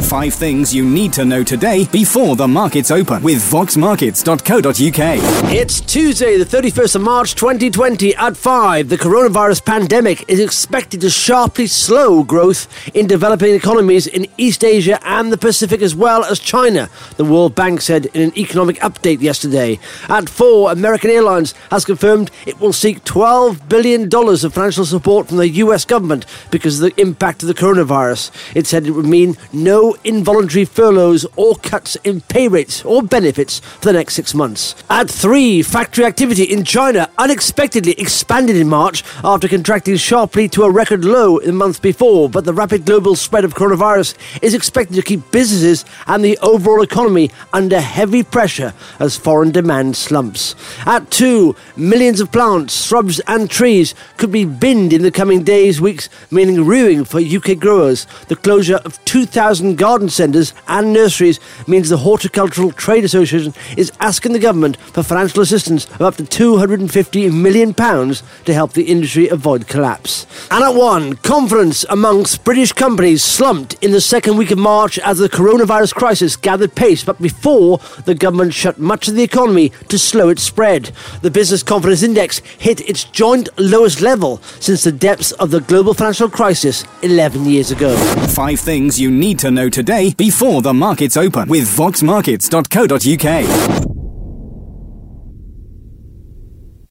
5 things you need to know today before the markets open with voxmarkets.co.uk. It's Tuesday, the 31st of March 2020 at 5. The coronavirus pandemic is expected to sharply slow growth in developing economies in East Asia and the Pacific, as well as China, the World Bank said in an economic update yesterday. At 4, American Airlines has confirmed it will seek $12 billion of financial support from the US government because of the impact of the coronavirus. It said it would mean no involuntary furloughs or cuts in pay rates or benefits for the next 6 months. At 3, factory activity in China unexpectedly expanded in March after contracting sharply to a record low in the month before, but the rapid global spread of coronavirus is expected to keep businesses and the overall economy under heavy pressure as foreign demand slumps. At 2, millions of plants, shrubs and trees could be binned in the coming days, weeks, meaning ruin for UK growers. The closure of 2,000 garden centres and nurseries means the Horticultural Trade Association is asking the government for financial assistance of up to £250 million to help the industry avoid collapse. And at 1, confidence amongst British companies slumped in the second week of March as the coronavirus crisis gathered pace, but before the government shut much of the economy to slow its spread. The Business Confidence Index hit its joint lowest level since the depths of the global financial crisis 11 years ago. 5 things you need to know today before the markets open with voxmarkets.co.uk.